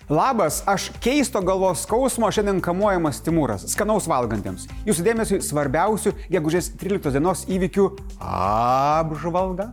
Labas, aš keisto galvos skausmo šiandien kamuojamas Timūras, skanaus valgantiems. Jūsų dėmesiui svarbiausių gegužės 13 dienos įvykių apžvalga.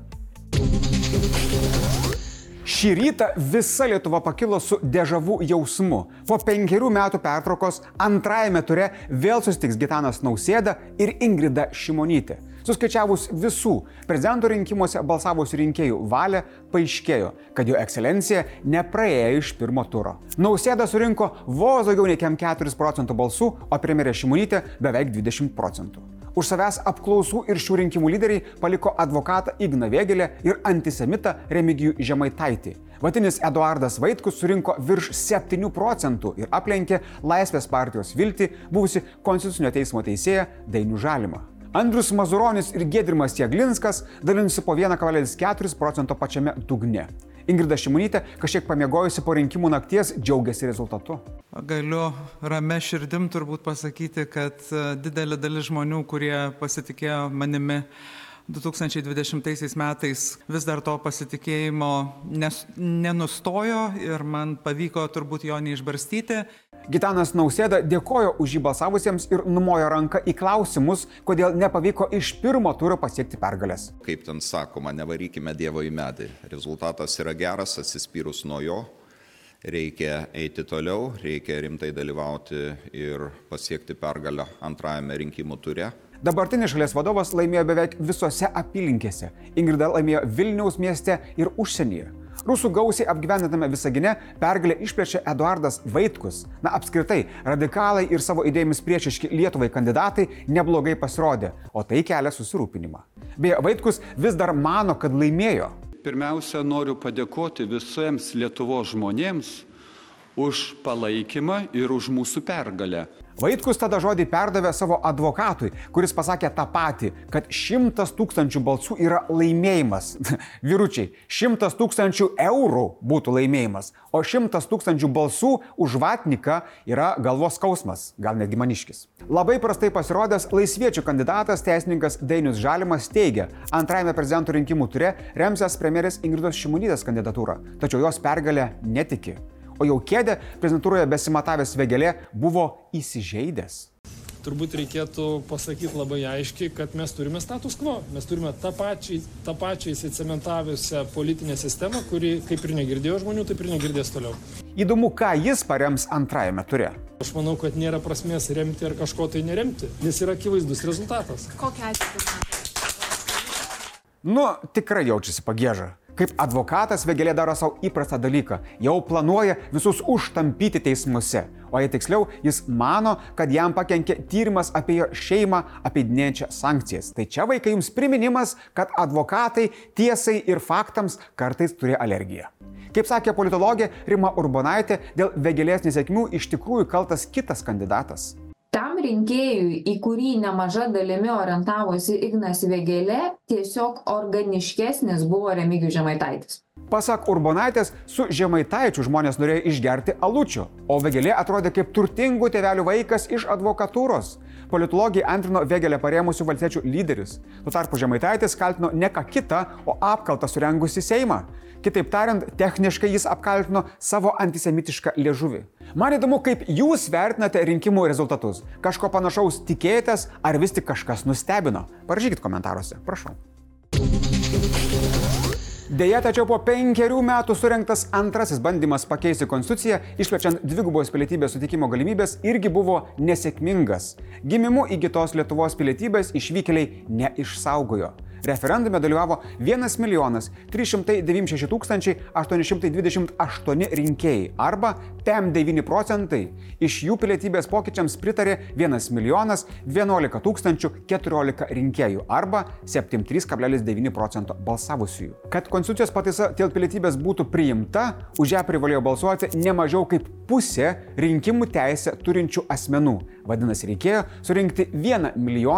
Šį rytą visa Lietuva pakilo su dežavų jausmu. Po 5 metų pertraukos antrajame ture vėl susitiks Gitanas Nausėda ir Ingrida Šimonytė. Suskaičiavus visų prezidento rinkimuose balsavusių rinkėjų valią, paaiškėjo, kad jo ekscelencija nepraėjo iš pirmo turo. Nausėda surinko vos daugiau nei 4% balsų, o premjerė Šimonytė beveik 20%. Už savęs apklausų ir šių rinkimų lyderiai paliko advokatą Igną Vėgėlę ir antisemitą Remigijų Žemaitaitį. Vatinis Eduardas Vaitkus surinko virš 7% ir aplenkė Laisvės partijos viltį buvusi Konstitucinio teismo teisėją Dainių Žalimą. Andrius Mazuronis ir Giedrimas Jeglinskas dalinasi po 1,4% pačiame dugne. Ingrida Šimonytė, kažkiek pamiegojusi po rinkimų nakties, džiaugiasi rezultatu. Galiu ramia širdim turbūt pasakyti, kad didelė dalis žmonių, kurie pasitikėjo manimi 2020 metais, vis dar to pasitikėjimo nenustojo ir man pavyko turbūt jo neišbarstyti. Gitanas Nausėda dėkojo už jį balsavusiems ir numojo ranką į klausimus, kodėl nepavyko iš pirmo turo pasiekti pergalės. Kaip ten sakoma, nevarykime Dievo į medį. Rezultatas yra geras, atsispyrus nuo jo. Reikia eiti toliau, reikia rimtai dalyvauti ir pasiekti pergalę antrajame rinkimų ture. Dabartinis šalies vadovas laimėjo beveik visose apylinkėse. Ingrida laimėjo Vilniaus mieste ir užsienyje. Rusų gausiai apgyvendintame Visagine pergalę išplečia Eduardas Vaitkus. Apskritai, radikalai ir savo idėjomis priešiški Lietuvai kandidatai neblogai pasirodė, o tai kelia susirūpinimą. Beje, Vaitkus vis dar mano, kad laimėjo. Pirmiausia, noriu padėkoti visiems Lietuvos žmonėms už palaikymą ir už mūsų pergalę. Vaitkus tada žodį perdavė savo advokatui, kuris pasakė tą patį, kad 100 000 balsų yra laimėjimas. Vyručiai, 100 000 eurų būtų laimėjimas, o 100 000 balsų už vatniką yra galvos skausmas, gal netgi maniškis. Labai prastai pasirodęs laisviečių kandidatas teisininkas Dainius Žalimas teigia, antrajame prezidento rinkimų ture remsiąs premjerės Ingridos Šimonytės kandidatūrą, tačiau jos pergalę netiki. O jau kėdę prezidentūroje besimatavęs Vėgėlė buvo įsižeidęs. Turbūt reikėtų pasakyti labai aiškiai, kad mes turime status quo. Mes turime tą pačią įsicementavusią politinę sistemą, kuri kaip ir negirdėjo žmonių, taip ir negirdės toliau. Įdomu, ką jis parems antrajame ture. Aš manau, kad nėra prasmės remti ar kažko tai neremti, nes yra akivaizdus rezultatas. Kokia ateitį? Tikrai jaučiasi pagieža. Kaip advokatas Vėgėlė daro savo įprastą dalyką. Jau planuoja visus užtampyti teismuose. O jei tiksliau, jis mano, kad jam pakenkė tyrimas apie jo šeimą apeidinėjančią sankcijas. Tai čia, vaikai, jums priminimas, kad advokatai tiesai ir faktams kartais turi alergiją. Kaip sakė politologė Rima Urbonaitė, dėl Vėgėlės nesėkmių iš tikrųjų kaltas kitas kandidatas. Tam rinkėjui, į kurį nemaža dalimi orientavosi Ignas Vėgėlė, tiesiog organiškesnis buvo Remigijus Žemaitaitis. Pasak Urbonaitės, su Žemaitaičiu žmonės norėjo išgerti alučio, o Vėgėlė atrodė kaip turtingų tėvelių vaikas iš advokatūros. Politologijai antrino Vėgėlę parėmusių valstiečių lyderis. Tuo tarpu Žemaitaitis kaltino ne ką kitą, o apkaltą surengusi Seimą. Kitaip tariant, techniškai jis apkaltino savo antisemitišką liežuvį. Man įdomu, kaip jūs vertinate rinkimų rezultatus. Kažko panašaus tikėjotės, ar vis tik kažkas nustebino? Parašykit komentaruose, prašau. Deja, tačiau po 5 metų surengtas antrasis bandymas pakeisti konstituciją, išplečiant dvigubos pilietybės suteikimo galimybės, irgi buvo nesėkmingas. Gimimu įgytos Lietuvos pilietybės išvykėliai neišsaugojo. Referendume dalyvavo 1 396 828 rinkėjai arba 9%. Iš jų pilietybės pokyčiams pritarė 1 011 014 rinkėjų arba 73,9% balsavusiųjų. Kad konstitucijos pataisa dėl pilietybės būtų priimta, už ją privalėjo balsuoti ne mažiau kaip pusė rinkimų teisę turinčių asmenų. Vadinasi, reikėjo surinkti 1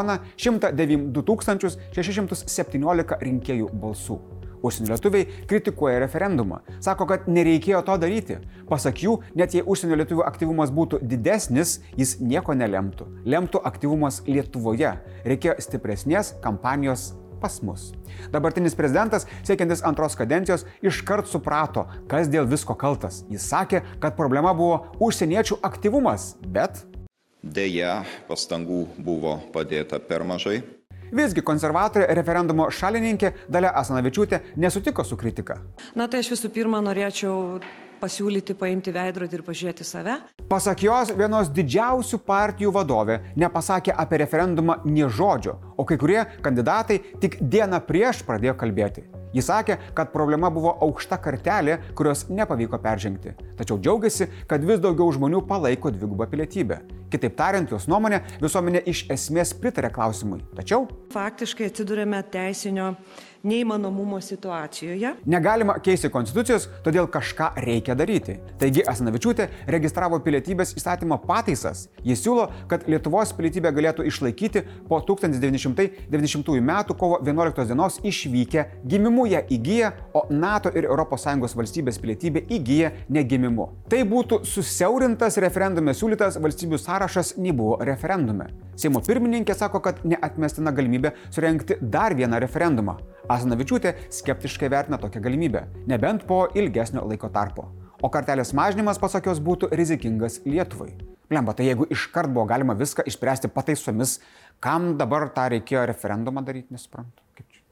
109 617 rinkėjų balsų. Užsienio lietuviai kritikuoja referendumą. Sako, kad nereikėjo to daryti. Pasak jų, net jei užsienio lietuvių aktyvumas būtų didesnis, jis nieko nelemtų. Lemtų aktyvumas Lietuvoje. Reikėjo stipresnės kampanijos pas mus. Dabartinis prezidentas, siekiantis antros kadencijos, iškart suprato, kas dėl visko kaltas. Jis sakė, kad problema buvo užsieniečių aktyvumas, bet... Deja, pastangų buvo padėta per mažai. Visgi konservatorė referendumo šalininkė Dalia Asanavičiūtė nesutiko su kritika. Na tai aš visų pirma norėčiau pasiūlyti paimti veidrodį ir pažiūrėti save. Pasak jos, vienos didžiausių partijų vadovė nepasakė apie referendumą nė žodžio, o kai kurie kandidatai tik dieną prieš pradėjo kalbėti. Jis sakė, kad problema buvo aukšta kartelė, kurios nepavyko peržengti. Tačiau džiaugiasi, kad vis daugiau žmonių palaiko dvigubą pilietybę. Kitaip tariant, jos nuomonė, visuomenė iš esmės pritarė klausimui. Tačiau faktiškai atsidurėme teisinio neįmanomumo situacijoje. Negalima keisti konstitucijos, todėl kažką reikia daryti. Taigi Asanavičiūtė registravo pilietybės įstatymo pataisas. Jis siūlo, kad Lietuvos pilietybę galėtų išlaikyti po 1990 m. kovo 11 dienos išvykę, gimimu ją įgyja, o NATO ir ES valstybės pilietybė įgyja negimimu. Tai būtų susiaurintas referendume siūlytas valstybių sąrašas nei buvo referendume. Seimo pirmininkė sako, kad neatmestina galimybė surengti dar vieną referendumą. Asanavičiūtė skeptiškai vertina tokią galimybę, nebent po ilgesnio laiko tarpo. O kartelės mažinimas, pasak jos, būtų rizikingas Lietuvai. Blemba, tai jeigu iškart buvo galima viską išspręsti pataisomis, kam dabar tą reikėjo referendumą daryti, nesuprantu. Kaip čia?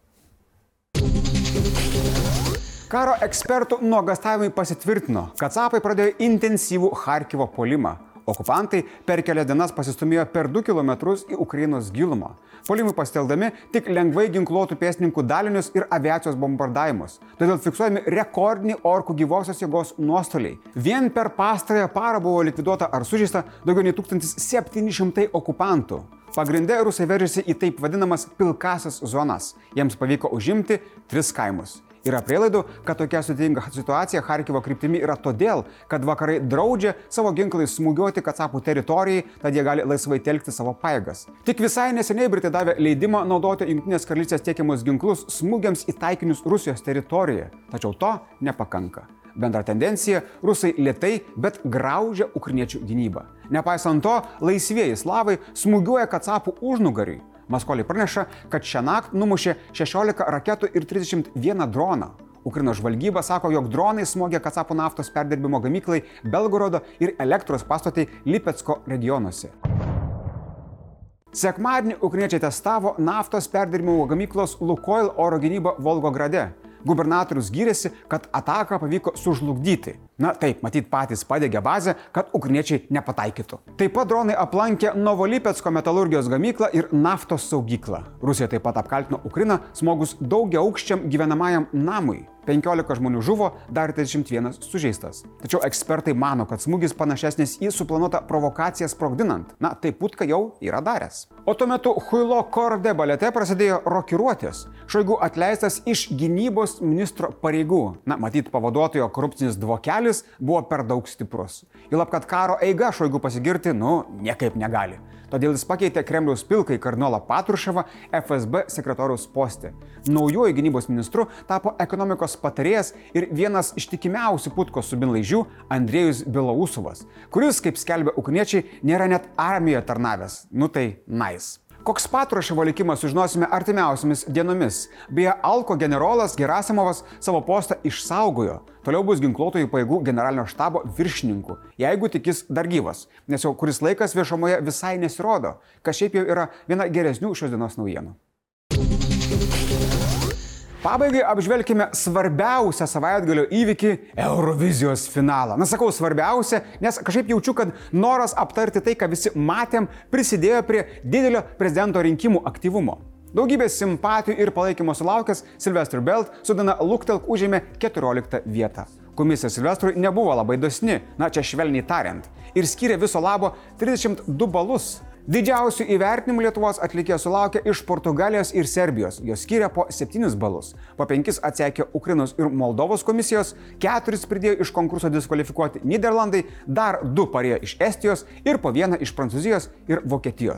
Karo ekspertų nuogąstavimai pasitvirtino, kacapai pradėjo intensyvų Charkivo puolimą. Okupantai per kelias dienas pasistumėjo per 2 kilometrus į Ukrainos gilumą. Puolimui pasitelkdami tik lengvai ginkluotų pėstininkų dalinius ir aviacijos bombardavimus. Todėl fiksuojami rekordiniai orkų gyvosios jėgos nuostoliai. Vien per pastarąją parą buvo likviduota ar sužeista daugiau nei 1700 okupantų. Pagrinde rusai veržėsi į taip vadinamas pilkasias zonas. Jiems pavyko užimti 3 kaimus. Yra prielaidų, kad tokia sudėtinga situacija Charkivo kryptimi yra todėl, kad vakarai draudžia savo ginklais smūgiuoti kacapų teritorijai, tad jie gali laisvai telkti savo pajėgas. Tik visai neseniai Britai davė leidimą naudoti Jungtinės karalystės tiekiamus ginklus smūgiams į taikinius Rusijos teritorijoje. Tačiau to nepakanka. Bendra tendencija - rusai lėtai, bet graužia ukrainiečių gynybą. Nepaisant to, laisvieji slavai smūgiuoja kacapų užnugariui. Maskoliai praneša, kad šią naktį numušė 16 raketų ir 31 droną. Ukrainos žvalgyba sako, jog dronai smogė kacapų naftos perdirbimo gamyklai Belgorodo ir elektros pastatai Lipecko regionuose. Sekmadienį ukrainiečiai testavo naftos perdirbimo gamyklos Lukoil oro gynybą Volgograde. Gubernatorius gyrėsi, kad ataką pavyko sužlugdyti. Na taip, matyt patys padegė bazę, kad ukrainiečiai nepataikytų. Taip pat dronai aplankė Novolipecko metalurgijos gamyklą ir naftos saugyklą. Rusija taip pat apkaltino Ukrainą smogus daugiaaukščiam gyvenamajam namui. 15 žmonių žuvo, dar 31 sužeistas. Tačiau ekspertai mano, kad smūgis panašesnis į suplanuotą provokaciją sprogdinant. Na, tai Putka jau yra daręs. O tuo metu Huilo Korde balete prasidėjo rokiruotės. Šoigu atleistas iš gynybos ministro pareigų. Na, matyt, pavaduotojo korupcinis dvokelis buvo per daug stiprus. Juolab, kad karo eiga Šoigu pasigirti, niekaip negali. Todėl jis pakeitė Kremliaus pilkąjį kardinolą Patruševą FSB sekretoriaus poste. Naujuoju gynybos ministru tapo ekonomikos patarėjas ir vienas ištikimiausių Putkos subinlaižių Andrėjus Belousovas, kuris, kaip skelbia ukrainiečiai, nėra net armijoje tarnavęs. Tai nice. Koks Patruševo likimas sužinosime artimiausiamis dienomis. Beje, Alko generolas Gerasimovas savo postą išsaugojo. Toliau bus ginkluotojų pajėgų generalinio štabo viršininku, jeigu tik jis dar gyvas, nes jau kuris laikas viešumoje visai nesirodo, kas šiaip jau yra viena geresnių šios dienos naujienų. Pabaigai apžvelkime svarbiausią savaitgalio įvykį – Eurovizijos finalą. Sakau svarbiausia, nes kažkaip jaučiu, kad noras aptarti tai, ką visi matėm, prisidėjo prie didelio prezidento rinkimų aktyvumo. Daugybės simpatijų ir palaikymo sulaukęs Sylvester Belt su daina Luktelk užėmė 14 vietą. Komisija Silvestrui nebuvo labai dosni, čia švelniai tariant, ir skyrė viso labo 32 balus. Didžiausių įvertinimų Lietuvos atlikėja sulaukė iš Portugalijos ir Serbijos. Jos skyrė po 7 balus. Po 5 atsekė Ukrainos ir Moldovos komisijos, 4 pridėjo iš konkurso diskvalifikuoti Nyderlandai, dar 2 parėjo iš Estijos ir po 1 iš Prancūzijos ir Vokietijos.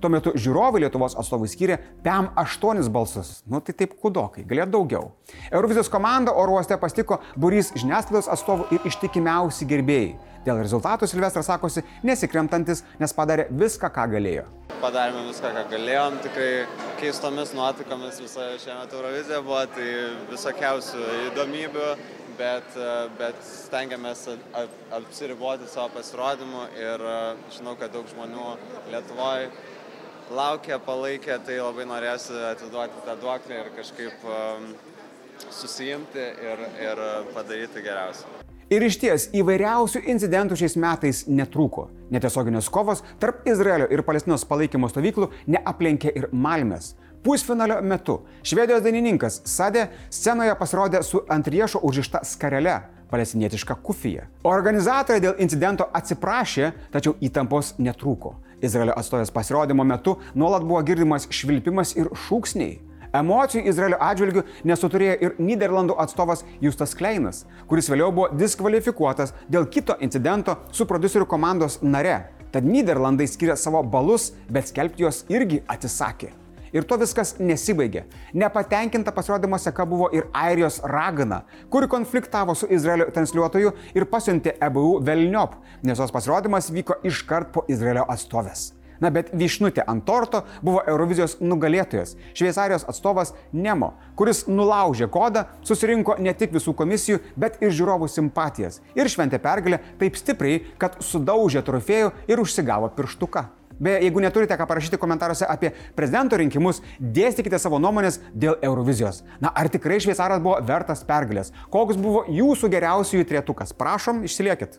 Tuo metu žiūrovai Lietuvos atstovai skyrė PEM 8 balsus. Nu tai taip kudokai, galėjo daugiau. Eurovizijos komanda oro uoste pasitiko būrys žiniasklaidos atstovų ir ištikimiausi gerbėjai. Dėl rezultatų Silvestras sakosi nesikremtantis, nes padarė viską, ką galėjo. Padarėme viską, ką galėjom, tikrai keistomis nuotaikomis visą šiemet Eurovizija buvo, tai visokiausių įdomybių, bet stengiamės apsiriboti savo pasirodymu ir žinau, kad daug žmonių Lietuvoje laukia, palaikė, tai labai norėsiu atiduoti tą duoklę ir kažkaip susijimti ir padaryti geriausią. Ir išties įvairiausių incidentų šiais metais netrūko. Netiesioginės kovos tarp Izraelio ir Palestinos palaikymo stovyklų neaplenkė ir Malmės. Pusfinalio metu Švedijos dainininkas Sade scenoje pasirodė su ant riešo užrišta skarele, palestinietiška kufija. Organizatoriai dėl incidento atsiprašė, tačiau įtampos netrūko. Izraelio atstovės pasirodymo metu nuolat buvo girdimas švilpimas ir šūksniai. Emocijų Izraelio atžvilgių nesuturėjo ir Nyderlandų atstovas Justas Kleinas, kuris vėliau buvo diskvalifikuotas dėl kito incidento su prodiuserių komandos nare. Tad Nyderlandai skiria savo balus, bet skelbti jos irgi atsisakė. Ir to viskas nesibaigė. Nepatenkinta pasirodymo seka buvo ir Airijos ragana, kuri konfliktavo su Izraelio transliuotoju ir pasiuntė EBU velniop, nes jos pasirodymas vyko iškart po Izraelio atstovės. Na bet vyšnutė ant torto buvo Eurovizijos nugalėtojas, Šveicarijos atstovas Nemo, kuris nulaužė kodą, susirinko ne tik visų komisijų, bet ir žiūrovų simpatijas ir šventė pergalę taip stipriai, kad sudaužė trofėjų ir užsigavo pirštuką. Beje, jeigu neturite ką parašyti komentaruose apie prezidento rinkimus, dėstykite savo nuomonės dėl Eurovizijos. Na, ar tikrai šveicaras buvo vertas pergalės? Koks buvo jūsų geriausiųjų trejetukas? Prašom, išsiliekit.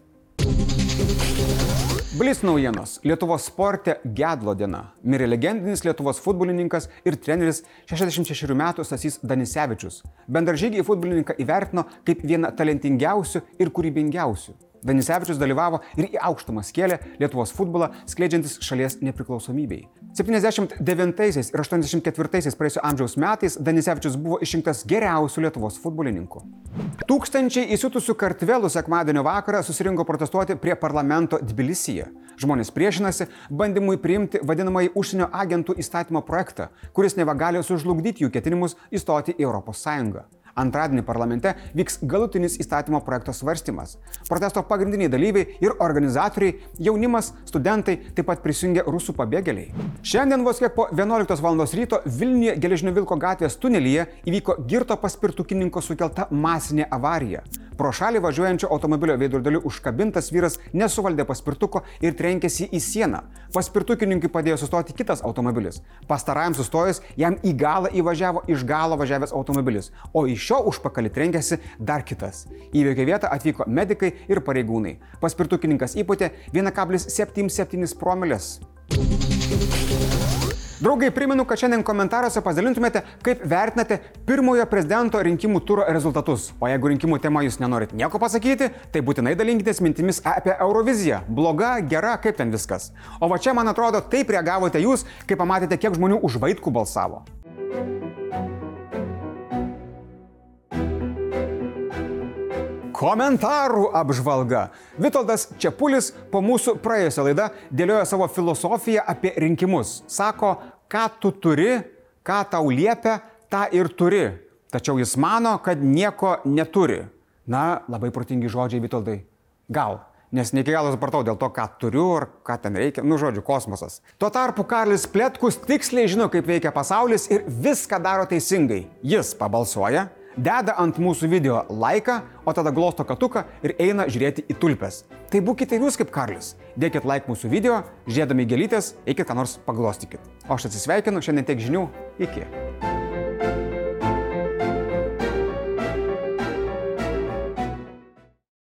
Blitz naujienos. Lietuvos sporte gedulo diena. Mirė legendinis Lietuvos futbolininkas ir treneris 66 metų Stasys Danisevičius. Bendražygį futbolininką įvertino kaip vieną talentingiausių ir kūrybingiausių. Danisevičius dalyvavo ir į aukštumas kėlė Lietuvos futbolą, skleidžiantis šalies nepriklausomybei. 79 ir 84 praėjusio amžiaus metais Danisevičius buvo išrinktas geriausių Lietuvos futbolininkų. Tūkstančiai įsiutusių kartvelų sekmadienio vakarą susirinko protestuoti prie parlamento Tbilisyje. Žmonės priešinasi bandymui priimti vadinamąjį užsienio agentų įstatymo projektą, kuris neva gali sužlugdyti jų ketinimus įstoti į Europos Sąjungą. Antradienį parlamente vyks galutinis įstatymo projekto svarstymas. Protesto pagrindiniai dalyviai ir organizatoriai, jaunimas, studentai, taip pat prisijungė rusų pabėgėliai. Šiandien vos kiek po 11 val. Ryto Vilniuje Geležinio Vilko gatvės tunelyje įvyko girto paspirtukininko sukelta masinė avarija. Pro šalį važiuojančio automobilio veidrodėliu užkabintas vyras nesuvaldė paspirtuko ir trenkėsi į sieną. Paspirtukininkui padėjo sustoti kitas automobilis. Pastarajam sustojus, jam į galą įvažiavo iš galo važiavęs automobilis, o iš šio užpakalį trenkėsi dar kitas. Įvykio vietą atvyko medikai ir pareigūnai. Paspirtukininkas įpūtė 1,77 promilės. Draugai, primenu, kad šiandien komentaruose pasidalintumėte, kaip vertinate pirmojo prezidento rinkimų turo rezultatus. O jeigu rinkimų tema jūs nenorit nieko pasakyti, tai būtinai dalinkitės mintimis apie Euroviziją. Bloga, gera, kaip ten viskas. O va čia, man atrodo, taip reagavote jūs, kai pamatėte, kiek žmonių už Vaitkų balsavo. Komentarų apžvalga. Vitoldas Čepulis po mūsų praėjusią laidą dėliojo savo filosofiją apie rinkimus. Sako, ką tu turi, ką tau liepia, tą ir turi. Tačiau jis mano, kad nieko neturi. Na, labai protingi žodžiai, Vitoldai. Gal. Nes ne iki galo supratau dėl to, ką turiu ar ką ten reikia. Nu, žodžiu, kosmosas. Tuo tarpu Karlis Pletkus tiksliai žino, kaip veikia pasaulis ir viską daro teisingai. Jis pabalsuoja, deda ant mūsų video laiką, o tada glosto katuką ir eina žiūrėti į tulpes. Tai būkite jūs kaip Karlis. Dėkit like mūsų video, žiūrėdami gėlytės, eikit ką nors paglostykit. O aš atsisveikinu, šiandien tiek žinių, iki.